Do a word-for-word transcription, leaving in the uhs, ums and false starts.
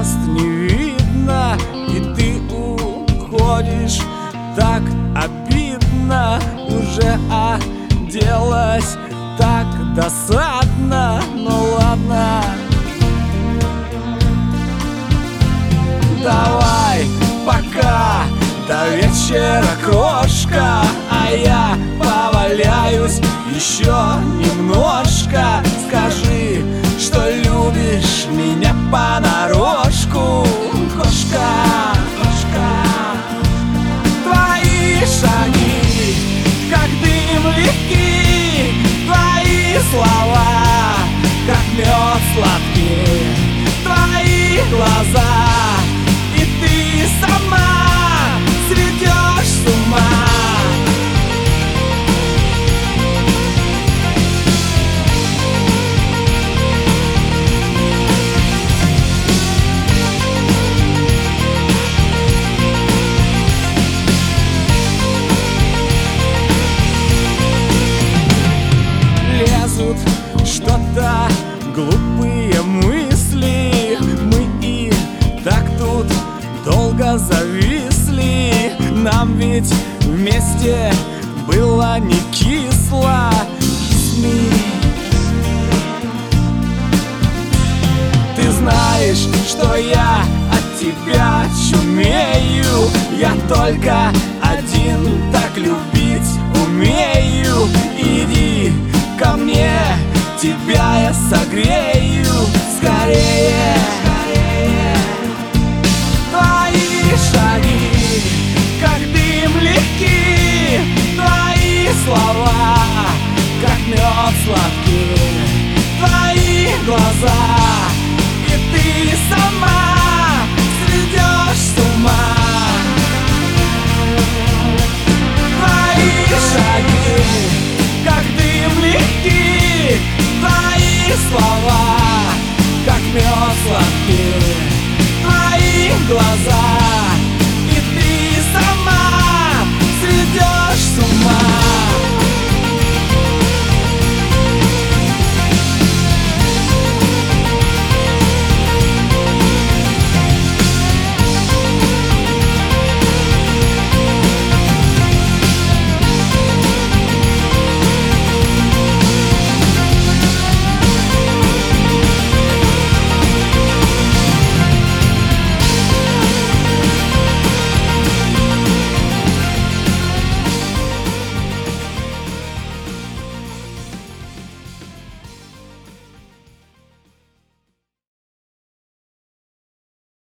звезд не видно, и ты уходишь. Так обидно, уже оделась, так досадно, ну ладно. Давай пока, до вечера, крошка, а я поваляюсь еще немножко. Скажи, что любишь меня понарошку, кошка, кошка. Твои шаги, как дым легкий, твои слова, как мед сладкий, твои глаза, и ты сама сведешь с ума. Лезут что-то глупые мысли, мы и так тут долго зависли. Нам ведь вместе было не кисло. Снись. Ты знаешь, что я от тебя чумею, я только один так любить умею. Иди ко мне, тебя я согрею скорее, скорее. Твои шаги, как дым легкий, твои слова, как мед сладкий, твои глаза, и ты сама сведешь с ума. Твои шаги,